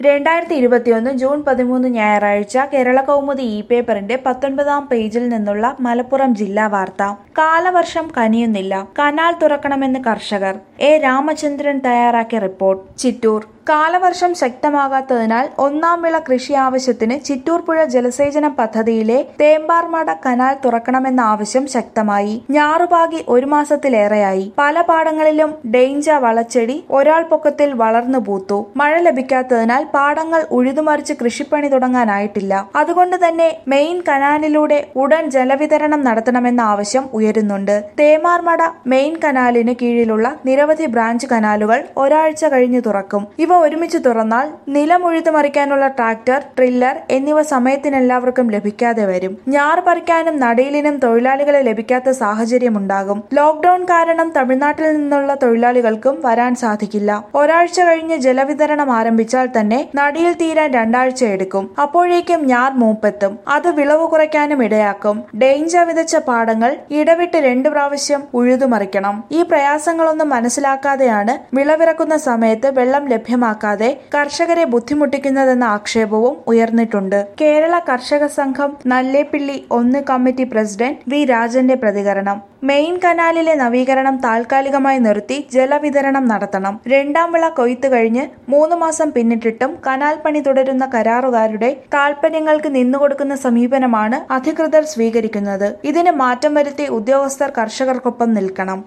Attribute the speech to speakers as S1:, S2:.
S1: 2021 June 13 ഞായറാഴ്ച കേരളകൗമുദി പേപ്പറിന്റെ 19-ാം പേജിൽ നിന്നുള്ള മലപ്പുറം ജില്ലാ വാർത്ത. കാലവർഷം കനിയുന്നില്ല, കനാൽ തുറക്കണമെന്ന് കർഷകർ. എ രാമചന്ദ്രൻ തയ്യാറാക്കിയ റിപ്പോർട്ട്. ചിറ്റൂർ. കാലവർഷം ശക്തമാകാത്തതിനാൽ ഒന്നാം വിള കൃഷി ആവശ്യത്തിന് ചിറ്റൂർ പുഴ ജലസേചന പദ്ധതിയിലെ തേമ്പാർമട കനാൽ തുറക്കണമെന്ന ആവശ്യം ശക്തമായി. ഞാറുപാകി ഒരു മാസത്തിലേറെയായി. പല പാടങ്ങളിലും ഡെയിഞ്ച വളച്ചെടി ഒരാൾ പൊക്കത്തിൽ വളർന്നു പൂത്തു. മഴ ലഭിക്കാത്തതിനാൽ പാടങ്ങൾ ഉഴുതുമറിച്ച് കൃഷിപ്പണി തുടങ്ങാനായിട്ടില്ല. അതുകൊണ്ട് തന്നെ മെയിൻ കനാലിലൂടെ ഉടൻ ജലവിതരണം നടത്തണമെന്ന ആവശ്യം ഉയരുന്നുണ്ട്. തേമാർമട മെയിൻ കനാലിന് കീഴിലുള്ള നിരവധി ബ്രാഞ്ച് കനാലുകൾ ഒരാഴ്ച കഴിഞ്ഞു തുറക്കും. ഇവ ഒരുമിച്ച് തുറന്നാൽ നിലം ഉഴുതുമറിക്കാനുള്ള ട്രാക്ടർ, ട്രില്ലർ എന്നിവ സമയത്തിനെല്ലാവർക്കും ലഭിക്കാതെ വരും. ഞാറ് പറിക്കാനും നടീലിനും തൊഴിലാളികളെ ലഭിക്കാത്ത സാഹചര്യമുണ്ടാകും. ലോക്ഡൌൺ കാരണം തമിഴ്നാട്ടിൽ നിന്നുള്ള തൊഴിലാളികൾക്കും വരാൻ സാധിക്കില്ല. ഒരാഴ്ച കഴിഞ്ഞ് ജലവിതരണം ആരംഭിച്ചാൽ തന്നെ നടീൽ തീരാൻ 2 ആഴ്ച എടുക്കും. അപ്പോഴേക്കും ഞാർ മൂപ്പെത്തും. അത് വിളവ് കുറയ്ക്കാനും ഇടയാക്കും. ഡെയിഞ്ച വിതച്ച പാടങ്ങൾ ഇടവിട്ട് 2 പ്രാവശ്യം ഉഴുതുമറിക്കണം. ഈ പ്രയാസങ്ങളൊന്നും മനസ്സിലാക്കാതെയാണ് വിളവിറക്കുന്ന സമയത്ത് വെള്ളം ലഭ്യമാക്കാതെ കർഷകരെ ബുദ്ധിമുട്ടിക്കുന്നതെന്ന ആക്ഷേപവും ഉയർന്നിട്ടുണ്ട്. കേരള കർഷക സംഘം നല്ലേപ്പിള്ളി 1 കമ്മിറ്റി പ്രസിഡന്റ് വി രാജന്റെ പ്രതികരണം. മെയിൻ കനാലിലെ നവീകരണം താൽക്കാലികമായി നിർത്തി ജലവിതരണം നടത്തണം. 2ാം വിള കൊയ്ത്ത് കഴിഞ്ഞ് 3 മാസം പിന്നിട്ടിട്ടും കനാൽ പണി തുടരുന്ന കരാറുകാരുടെ താൽപര്യങ്ങൾക്ക് നിന്നുകൊടുക്കുന്ന സമീപനമാണ് അധികൃതർ സ്വീകരിക്കുന്നത്. ഇതിന് മാറ്റം വരുത്തി ഉദ്യോഗസ്ഥർ കർഷകർക്കൊപ്പം നിൽക്കണം.